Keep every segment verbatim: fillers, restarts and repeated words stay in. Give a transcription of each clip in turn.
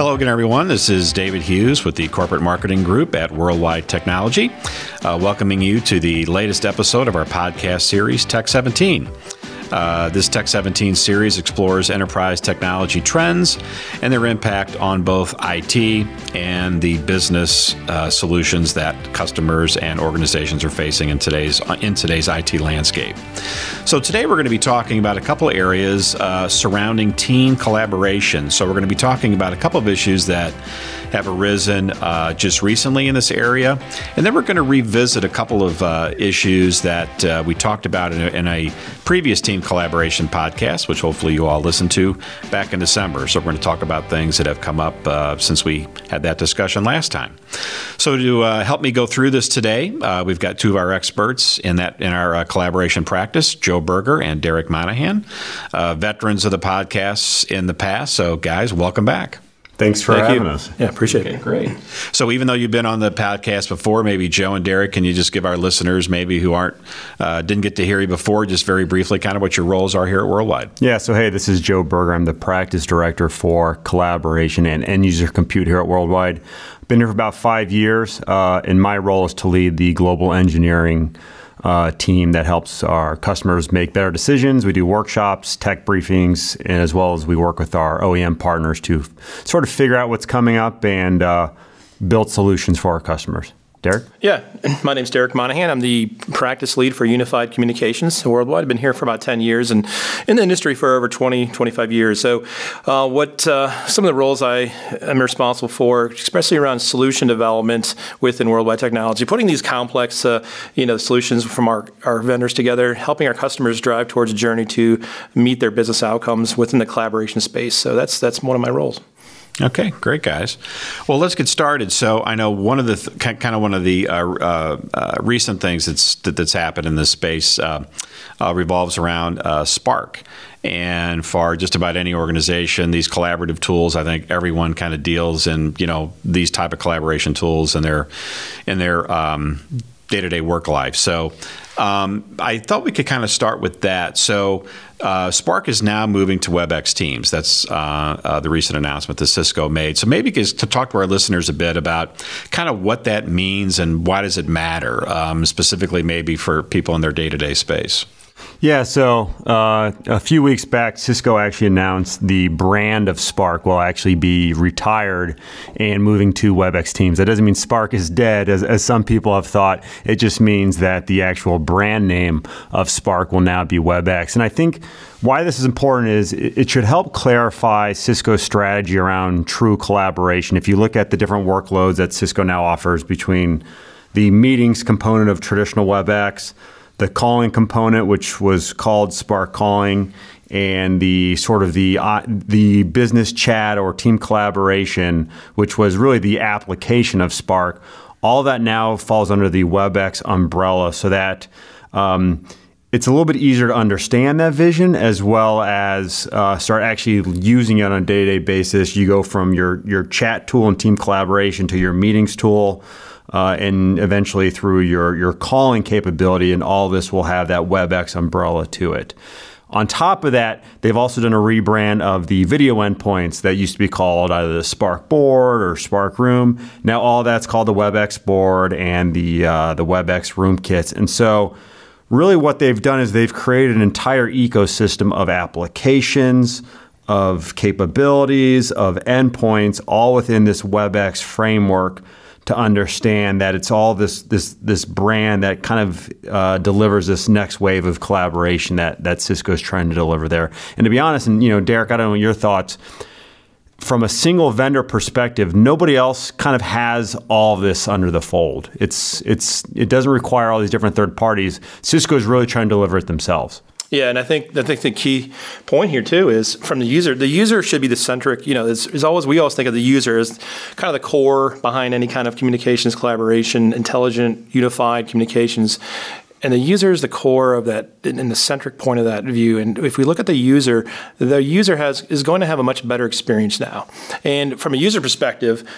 Hello again, everyone. This is David Hughes with the Corporate Marketing Group at Worldwide Technology, uh, welcoming you to the latest episode of our podcast series, Tech seventeen. Uh, this Tech seventeen series explores enterprise technology trends and their impact on both I T and the business uh, solutions that customers and organizations are facing in today's in today's I T landscape. So today we're going to be talking about a couple of areas uh, surrounding team collaboration. So we're going to be talking about a couple of issues that have arisen uh, just recently in this area, and then we're going to revisit a couple of uh, issues that uh, we talked about in a, in a previous team collaboration podcast, which hopefully you all listened to back in December. So we're going to talk about things that have come up uh, since we had that discussion last time. So to uh, help me go through this today, uh, we've got two of our experts in that in our uh, collaboration practice, Joe Berger and Derek Monahan, uh, veterans of the podcasts in the past. So guys, welcome back. Thanks for Thank having you. us. Yeah, appreciate Okay, it. great. So even though you've been on the podcast before, maybe Joe and Derek, can you just give our listeners, maybe who aren't uh, didn't get to hear you before, just very briefly, kind of what your roles are here at Worldwide? Yeah, so hey, this is Joe Berger. I'm the practice director for collaboration and end user compute here at Worldwide. Been here for about five years, uh, and my role is to lead the global engineering Uh, team that helps our customers make better decisions. We do workshops, tech briefings, and as well as we work with our O E M partners to f- sort of figure out what's coming up and uh, build solutions for our customers. Derek? Yeah, my name's Derek Monahan. I'm the practice lead for Unified Communications Worldwide. I've been here for about ten years and in the industry for over twenty, twenty-five years. So uh, what uh, some of the roles I am responsible for, especially around solution development within Worldwide Technology, putting these complex uh, you know, solutions from our, our vendors together, helping our customers drive towards a journey to meet their business outcomes within the collaboration space. So that's that's one of my roles. Okay, great, guys. Well, let's get started. So I know one of the th- kind of one of the uh, uh, uh, recent things that's that, that's happened in this space uh, uh, revolves around uh, Spark. And for just about any organization, these collaborative tools, I think everyone kind of deals in, you know, these type of collaboration tools in their in their um, day-to-day work life. So um, I thought we could kind of start with that. So uh, Spark is now moving to WebEx Teams. That's uh, uh, the recent announcement that Cisco made. So maybe just to talk to our listeners a bit about kind of what that means and why does it matter, um, specifically maybe for people in their day-to-day space. Yeah, so uh, a few weeks back, Cisco actually announced the brand of Spark will actually be retired and moving to WebEx Teams. That doesn't mean Spark is dead, as, as some people have thought. It just means that the actual brand name of Spark will now be WebEx. And I think why this is important is it, it should help clarify Cisco's strategy around true collaboration. If you look at the different workloads that Cisco now offers between the meetings component of traditional WebEx, the calling component, which was called Spark Calling, and the sort of the uh, the business chat or team collaboration, which was really the application of Spark. All that now falls under the WebEx umbrella, so that um, it's a little bit easier to understand that vision, as well as uh, start actually using it on a day-to-day basis. You go from your your chat tool and team collaboration to your meetings tool. Uh, and eventually through your, your calling capability, and all this will have that WebEx umbrella to it. On top of that, they've also done a rebrand of the video endpoints that used to be called either the Spark Board or Spark Room. Now all that's called the WebEx Board and the uh, the WebEx Room Kits. And so really what they've done is they've created an entire ecosystem of applications, of capabilities, of endpoints, all within this WebEx framework, to understand that it's all this this this brand that kind of uh, delivers this next wave of collaboration that that Cisco is trying to deliver there. And to be honest, and you know, Derek, I don't know your thoughts. From a single vendor perspective, nobody else kind of has all of this under the fold. It's it's it doesn't require all these different third parties. Cisco is really trying to deliver it themselves. Yeah, and I think I think the key point here too is from the user. The user should be the centric. You know, it's, it's always we always think of the user as kind of the core behind any kind of communications, collaboration, intelligent, unified communications. And the user is the core of that and the centric point of that view. And if we look at the user, the user has is going to have a much better experience now. And from a user perspective,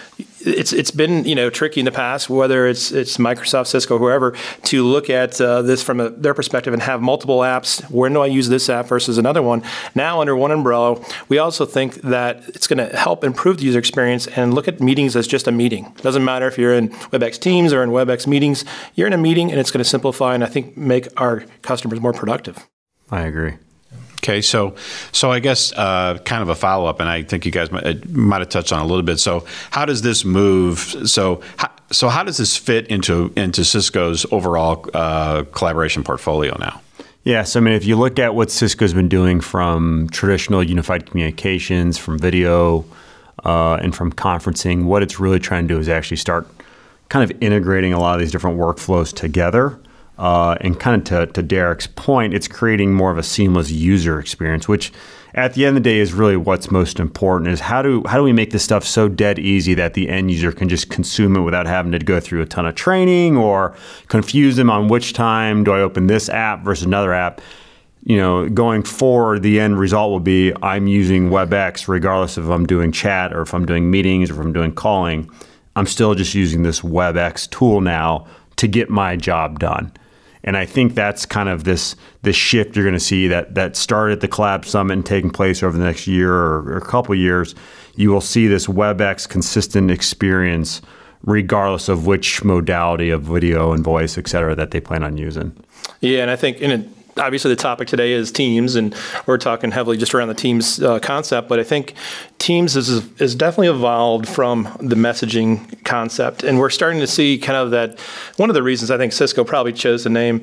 it's it's been you know tricky in the past, whether it's it's Microsoft, Cisco, whoever, to look at uh, this from a, their perspective and have multiple apps. When do I use this app versus another one? Now under one umbrella, we also think that it's going to help improve the user experience and look at meetings as just a meeting. It doesn't matter if you're in WebEx Teams or in WebEx meetings. You're in a meeting, and it's going to simplify and I think make our customers more productive. I agree. Okay, so so I guess uh, kind of a follow-up, and I think you guys might, might have touched on it a little bit. So how does this move? So how, so how does this fit into into Cisco's overall uh, collaboration portfolio now? Yeah, so I mean, if you look at what Cisco's been doing from traditional unified communications, from video, uh, and from conferencing, what it's really trying to do is actually start kind of integrating a lot of these different workflows together. Uh, and kind of to, to Derek's point, it's creating more of a seamless user experience, which at the end of the day is really what's most important, is how do how do we make this stuff so dead easy that the end user can just consume it without having to go through a ton of training or confuse them on which time do I open this app versus another app. You know, going forward, the end result will be I'm using WebEx regardless of if I'm doing chat or if I'm doing meetings or if I'm doing calling. I'm still just using this WebEx tool now to get my job done. And I think that's kind of this this shift you're going to see that that started at the Collab Summit and taking place over the next year or, or a couple of years. You will see this WebEx consistent experience regardless of which modality of video and voice, et cetera, that they plan on using. Yeah, and I think in a obviously, the topic today is Teams, and we're talking heavily just around the Teams uh, concept. But I think Teams is, is definitely evolved from the messaging concept, and we're starting to see kind of that. One of the reasons I think Cisco probably chose the name,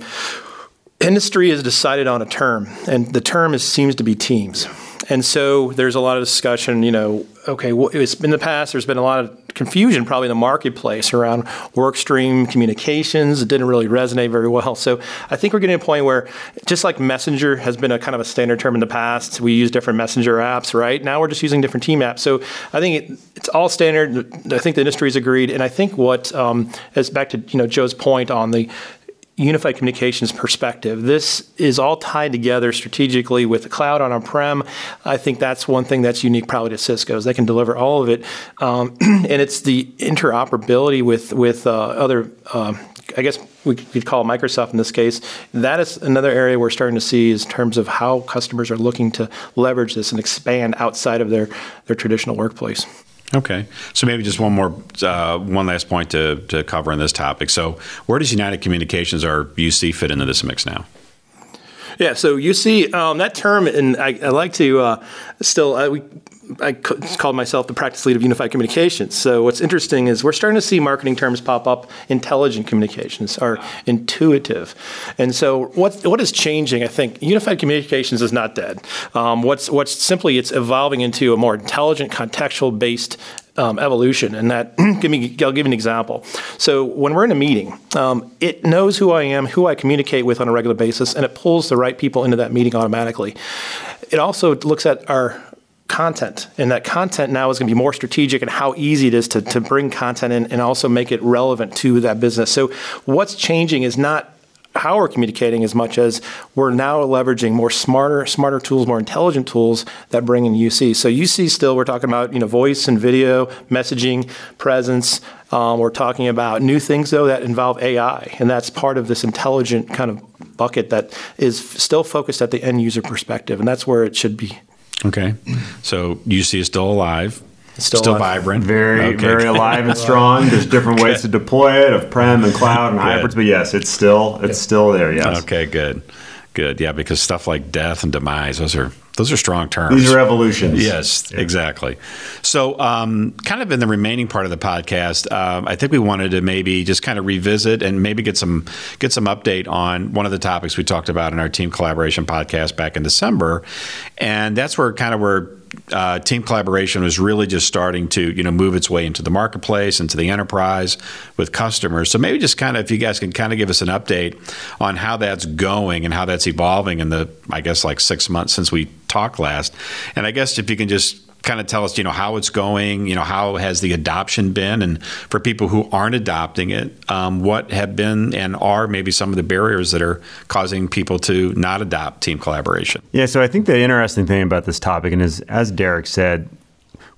industry has decided on a term, and the term is seems to be Teams. And so there's a lot of discussion, you know, okay, well, it's in the past, there's been a lot of confusion probably in the marketplace around workstream communications. It didn't really resonate very well. So I think we're getting to a point where just like Messenger has been a kind of a standard term in the past, we use different Messenger apps, right? Now we're just using different team apps. So I think it, it's all standard. I think the industry's agreed. And I think what um, is back to, you know, Joe's point on the unified communications perspective. This is all tied together strategically with the cloud on on-prem. I think that's one thing that's unique probably to Cisco is they can deliver all of it. Um, and it's the interoperability with, with uh, other, uh, I guess we could call it Microsoft in this case. That is another area we're starting to see is in terms of how customers are looking to leverage this and expand outside of their, their traditional workplace. Okay. So maybe just one more, uh, one last point to, to cover on this topic. So where does United Communications or U C fit into this mix now? Yeah, so U C, um, that term, and I, I like to uh, still, uh, we, I called myself the practice lead of unified communications. So what's interesting is we're starting to see marketing terms pop up, intelligent communications or intuitive. And so what what is changing, I think, unified communications is not dead. Um, what's what's simply, it's evolving into a more intelligent, contextual-based Um, evolution, and that, give me, I'll give you an example. So when we're in a meeting, um, it knows who I am, who I communicate with on a regular basis, and it pulls the right people into that meeting automatically. It also looks at our content, and that content now is going to be more strategic and how easy it is to, to bring content in and also make it relevant to that business. So what's changing is not how we're communicating as much as we're now leveraging more smarter, smarter tools, more intelligent tools that bring in U C. So U C still, we're talking about, you know, voice and video, messaging, presence. Um, we're talking about new things, though, that involve A I. And that's part of this intelligent kind of bucket that is still focused at the end user perspective. And that's where it should be. Okay. So U C is still alive. Still, still vibrant. Very, okay. very alive and strong. There's different ways okay. to deploy it, of prem and cloud and Good. hybrids, but yes, it's still it's yeah. still there. Yes. Okay. Good. Good. Yeah, because stuff like death and demise, those are those are strong terms. These are evolutions. Yes, yeah. exactly. So, um, kind of in the remaining part of the podcast, um, I think we wanted to maybe just kind of revisit and maybe get some get some update on one of the topics we talked about in our team collaboration podcast back in December, and that's where kind of where. Uh, team collaboration was really just starting to, you know, move its way into the marketplace, into the enterprise with customers. So maybe just kind of, if you guys can kind of give us an update on how that's going and how that's evolving in the, I guess, like six months since we talked last. And I guess if you can just kind of tell us, you know, how it's going, you know, how has the adoption been? And for people who aren't adopting it, um, what have been and are maybe some of the barriers that are causing people to not adopt team collaboration? Yeah, so I think the interesting thing about this topic, and is, as Derek said,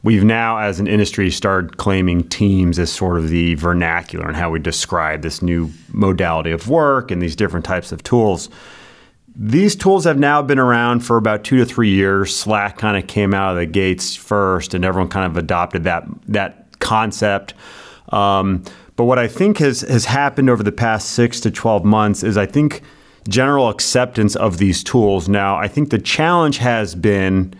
we've now, as an industry, started claiming Teams as sort of the vernacular and how we describe this new modality of work and these different types of tools. These tools have now been around for about two to three years. Slack kind of came out of the gates first, and everyone kind of adopted that that concept. Um, but what I think has has happened over the past six to twelve months is I think general acceptance of these tools. Now, I think the challenge has been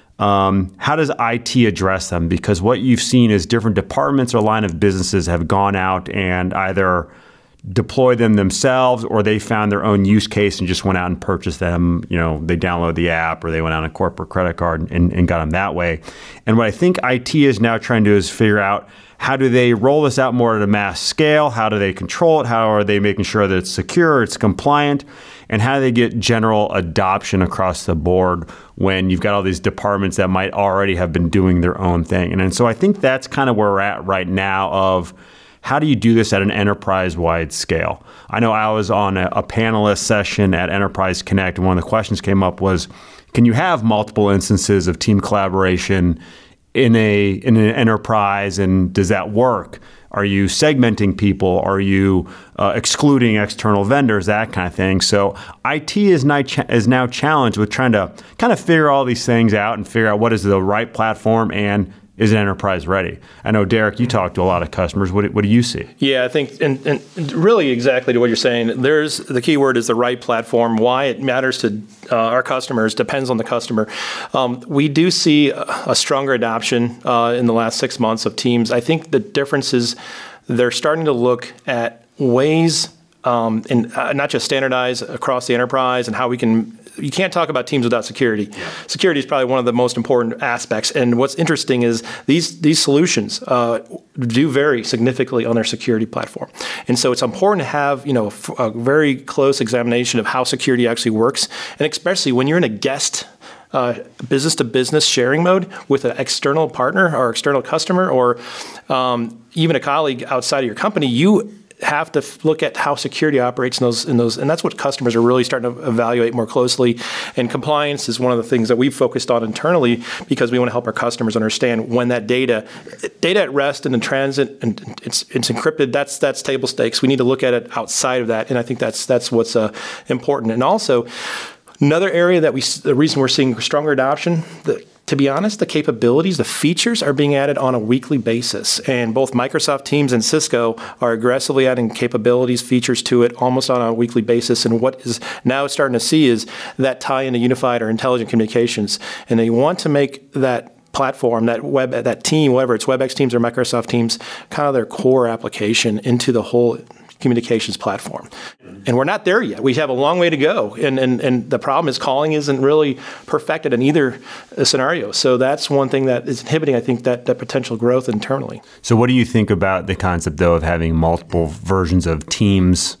um, how does I T address them? Because what you've seen is different departments or line of businesses have gone out and either deploy them themselves, or they found their own use case and just went out and purchased them. You know, they download the app, or they went on a corporate credit card and, and got them that way. And what I think I T is now trying to do is figure out, how do they roll this out more at a mass scale? How do they control it? How are they making sure that it's secure, it's compliant? And how do they get general adoption across the board when you've got all these departments that might already have been doing their own thing? And, and so I think that's kind of where we're at right now of, how do you do this at an enterprise-wide scale? I know I was on a, a panelist session at Enterprise Connect, and one of the questions came up was, can you have multiple instances of team collaboration in a in an enterprise, and does that work? Are you segmenting people? Are you uh, excluding external vendors? That kind of thing. So I T is now, ch- is now challenged with trying to kind of figure all these things out and figure out what is the right platform and is it enterprise ready? I know, Derek, you talk to a lot of customers. What, what do you see? Yeah, I think, and, and really exactly to what you're saying, there's the key word is the right platform. Why it matters to uh, our customers depends on the customer. Um, we do see a, a stronger adoption uh, in the last six months of Teams. I think the difference is they're starting to look at ways Um, and uh, not just standardize across the enterprise and how we can, you can't talk about Teams without security. Yeah. Security is probably one of the most important aspects. And what's interesting is these these solutions uh, do vary significantly on their security platform. And so it's important to have, you know, a, a very close examination of how security actually works. And especially when you're in a guest Uh, business-to-business sharing mode with an external partner or external customer, or um, even a colleague outside of your company, you have to f- look at how security operates in those, in those, and that's what customers are really starting to evaluate more closely. And compliance is one of the things that we've focused on internally, because we want to help our customers understand when that data, data at rest and in transit, and it's it's encrypted. That's that's table stakes. We need to look at it outside of that, and I think that's that's what's uh, important. And also, another area that we, the reason we're seeing stronger adoption, the, to be honest, the capabilities, the features are being added on a weekly basis. And both Microsoft Teams and Cisco are aggressively adding capabilities, features to it almost on a weekly basis. And what is now starting to see is that tie into unified or intelligent communications. And they want to make that platform, that web, that team, whether it's WebEx Teams or Microsoft Teams, kind of their core application into the whole communications platform. And we're not there yet. We have a long way to go. And, and and the problem is calling isn't really perfected in either scenario. So that's one thing that is inhibiting, I think, that, that potential growth internally. So what do you think about the concept, though, of having multiple versions of Teams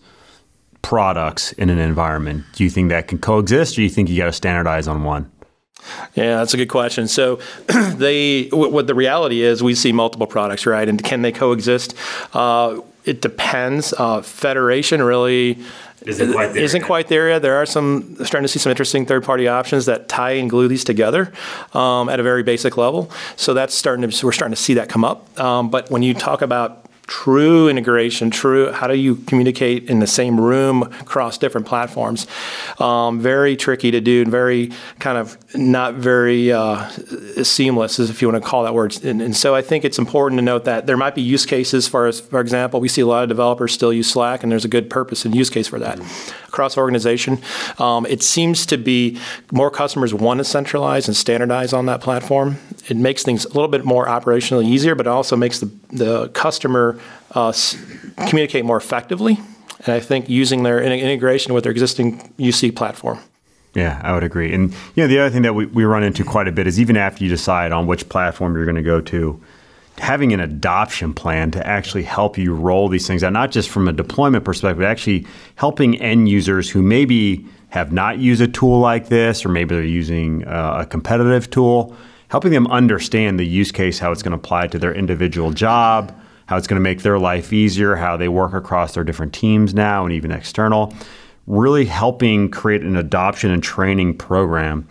products in an environment? Do you think that can coexist, or do you think you got to standardize on one? Yeah, that's a good question. So they, what the reality is, we see multiple products, right? And can they coexist? Uh, it depends. Uh, Federation really isn't quite there isn't yet. quite there yet. There are some, starting to see some interesting third-party options that tie and glue these together um, at a very basic level. So that's starting to, we're starting to see that come up. Um, but when you talk about true integration, true, how do you communicate in the same room across different platforms? Um, very tricky to do, and very kind of not very uh, seamless, as if you want to call that word. And, and so I think it's important to note that there might be use cases for, as, for example, we see a lot of developers still use Slack, and there's a good purpose and use case for that. Mm-hmm. Across organization, um, it seems to be more customers want to centralize and standardize on that platform. It makes things a little bit more operationally easier, but it also makes the, the customer uh, s- communicate more effectively. And I think using their in- integration with their existing U C platform. Yeah, I would agree. And you know, the other thing that we, we run into quite a bit is even after you decide on which platform you're going to go to, having an adoption plan to actually help you roll these things out, not just from a deployment perspective, but actually helping end users who maybe have not used a tool like this, or maybe they're using uh, a competitive tool, helping them understand the use case, how it's going to apply to their individual job, how it's going to make their life easier, how they work across their different teams now and even external, really helping create an adoption and training program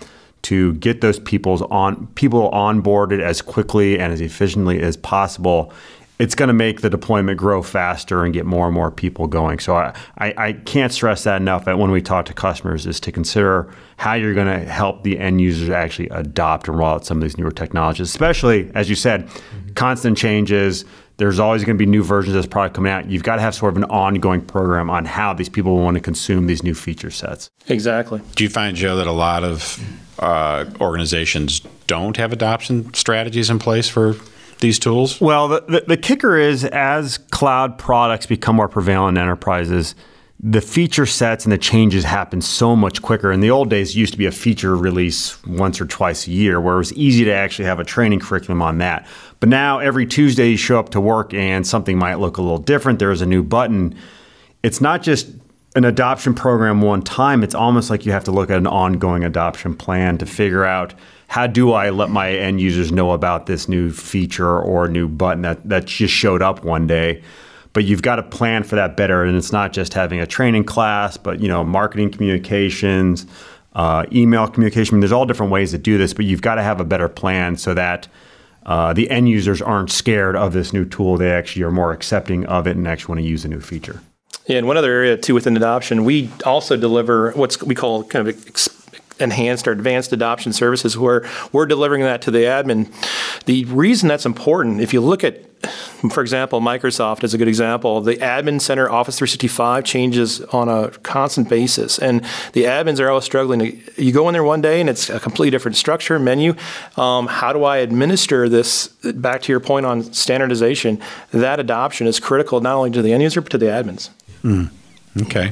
to get those people's on people onboarded as quickly and as efficiently as possible, it's going to make the deployment grow faster and get more and more people going. So I, I, I can't stress that enough that when we talk to customers is to consider how you're going to help the end users actually adopt and roll out some of these newer technologies, especially, as you said, mm-hmm. constant changes. There's always going to be new versions of this product coming out. You've got to have sort of an ongoing program on how these people will want to consume these new feature sets. Exactly. Do you find, Joe, that a lot of uh, organizations don't have adoption strategies in place for these tools? Well, the, the, the kicker is as cloud products become more prevalent in enterprises, the feature sets and the changes happen so much quicker. In the old days, it used to be a feature release once or twice a year, where it was easy to actually have a training curriculum on that. But now every Tuesday you show up to work and something might look a little different. There's a new button. It's not just an adoption program one time. It's almost like you have to look at an ongoing adoption plan to figure out, how do I let my end users know about this new feature or new button that, that just showed up one day? But you've got to plan for that better. And it's not just having a training class, but you know, marketing communications, uh, email communication. I mean, there's all different ways to do this, but you've got to have a better plan so that uh, the end users aren't scared of this new tool. They actually are more accepting of it and actually want to use a new feature. Yeah, and one other area too within adoption, we also deliver what's we call kind of ex- enhanced or advanced adoption services, where we're delivering that to the admin. The reason that's important, if you look at, for example, Microsoft is a good example. The Admin Center Office three sixty-five changes on a constant basis, and the admins are always struggling. To, you go in there one day and it's a completely different structure, menu. Um, how do I administer this? Back to your point on standardization, that adoption is critical not only to the end user, but to the admins. Mm, okay.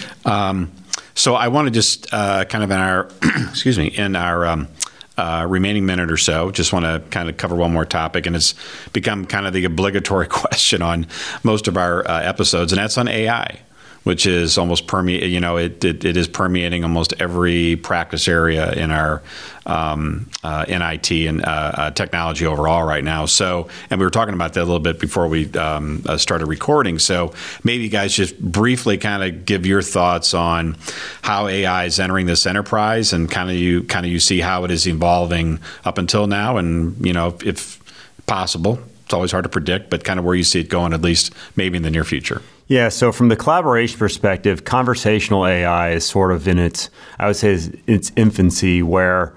Um, So I want to just uh, kind of in our, excuse me, in our um, uh, remaining minute or so, just want to kind of cover one more topic, and it's become kind of the obligatory question on most of our uh, episodes, and that's on A I, which is almost permeate. You know, it, it it is permeating almost every practice area in our um, uh, in I T and uh, uh, technology overall right now. So, and we were talking about that a little bit before we um, uh, started recording. So, maybe you guys just briefly kind of give your thoughts on how A I is entering this enterprise, and kind of you kind of you see how it is evolving up until now, and you know, if, if possible. It's always hard to predict, but kind of where you see it going, at least maybe in the near future. Yeah, so from the collaboration perspective, conversational A I is sort of in its, I would say, its infancy, where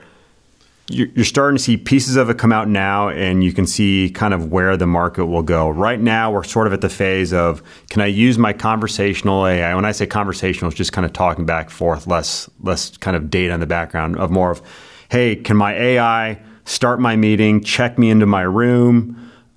you're starting to see pieces of it come out now, and you can see kind of where the market will go. Right now, we're sort of at the phase of, can I use my conversational A I? When I say conversational, it's just kind of talking back and forth, less, less kind of data in the background, of more of, hey, can my A I start my meeting, check me into my room,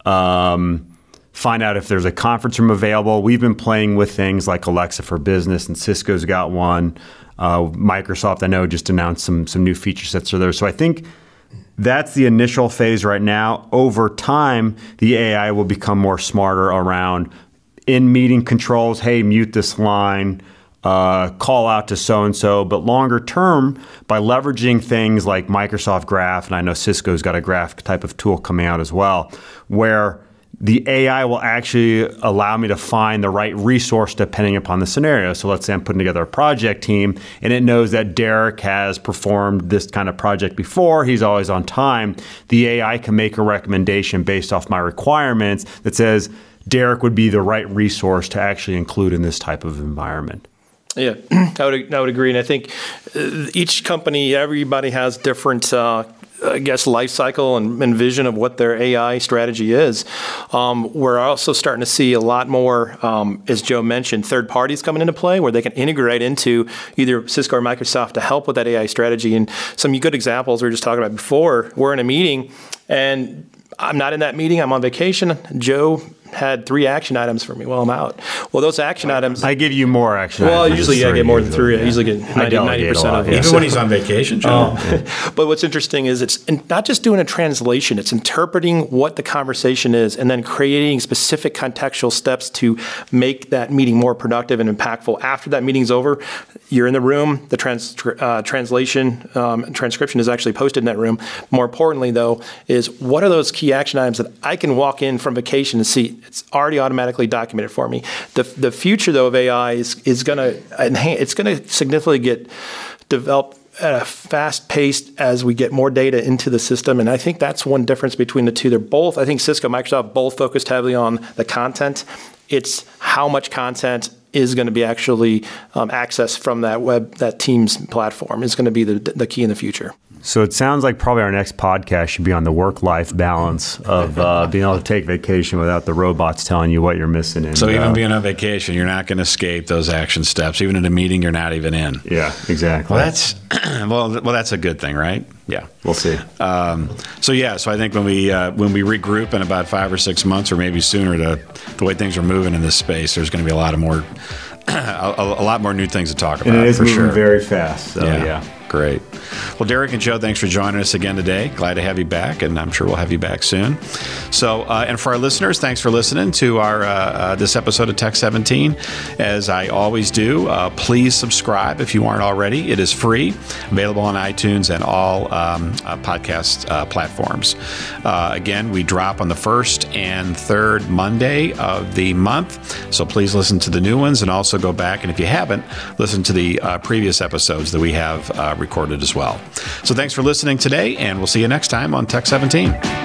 Um, find out if there's a conference room available. We've been playing with things like Alexa for Business, and Cisco's got one. Uh, Microsoft, I know, just announced some some new feature sets are there. So I think that's the initial phase right now. Over time, the A I will become more smarter around in-meeting controls. Hey, mute this line. Uh, call out to so-and-so, but longer term, by leveraging things like Microsoft Graph, and I know Cisco's got a Graph type of tool coming out as well, where the A I will actually allow me to find the right resource depending upon the scenario. So let's say I'm putting together a project team, and it knows that Derek has performed this kind of project before. He's always on time. The A I can make a recommendation based off my requirements that says Derek would be the right resource to actually include in this type of environment. Yeah, I would I would agree, and I think each company, everybody has different, uh, I guess, life cycle and, and vision of what their A I strategy is. Um, we're also starting to see a lot more, um, as Joe mentioned, third parties coming into play, where they can integrate into either Cisco or Microsoft to help with that A I strategy. And some good examples we were just talking about before. We're in a meeting, and I'm not in that meeting. I'm on vacation. Joe had three action items for me while I'm out. Well, those action items... I give you more action well, items. Well, usually I get more than three. I usually get ninety percent of it. Even when he's on vacation, Joe. Uh, but what's interesting is it's not just doing a translation. It's interpreting what the conversation is and then creating specific contextual steps to make that meeting more productive and impactful. After that meeting's over, you're in the room. The trans, uh, translation, um, transcription is actually posted in that room. More importantly, though, is what are those key action items that I can walk in from vacation and see? It's already automatically documented for me. The the future, though, of A I is is going to enhance. It's going to significantly get developed at a fast pace as we get more data into the system. And I think that's one difference between the two. They're both, I think Cisco, Microsoft, both focused heavily on the content. It's how much content is going to be actually um, accessed from that web, that Teams platform is going to be the, the key in the future. So it sounds like probably our next podcast should be on the work-life balance of uh, being able to take vacation without the robots telling you what you're missing. And, so even uh, being on vacation, you're not going to escape those action steps. Even in a meeting, you're not even in. Yeah, exactly. Well, that's well, well, that's a good thing, right? Yeah, we'll see. Um, so yeah, so I think when we uh, when we regroup in about five or six months, or maybe sooner, to the way things are moving in this space, there's going to be a lot of more, a, a lot more new things to talk about. And it is for moving sure. very fast. So, yeah. yeah. Great. Well, Derek and Joe, thanks for joining us again today. Glad to have you back, and I'm sure we'll have you back soon. So, uh, and for our listeners, thanks for listening to our uh, uh, this episode of Tech seventeen. As I always do, uh, please subscribe if you aren't already. It is free, available on iTunes and all um, uh, podcast uh, platforms. Uh, again, we drop on the first and third Monday of the month, so please listen to the new ones, and also go back, and if you haven't, listen to the uh, previous episodes that we have uh, recorded as well. So thanks for listening today, and we'll see you next time on Tech seventeen.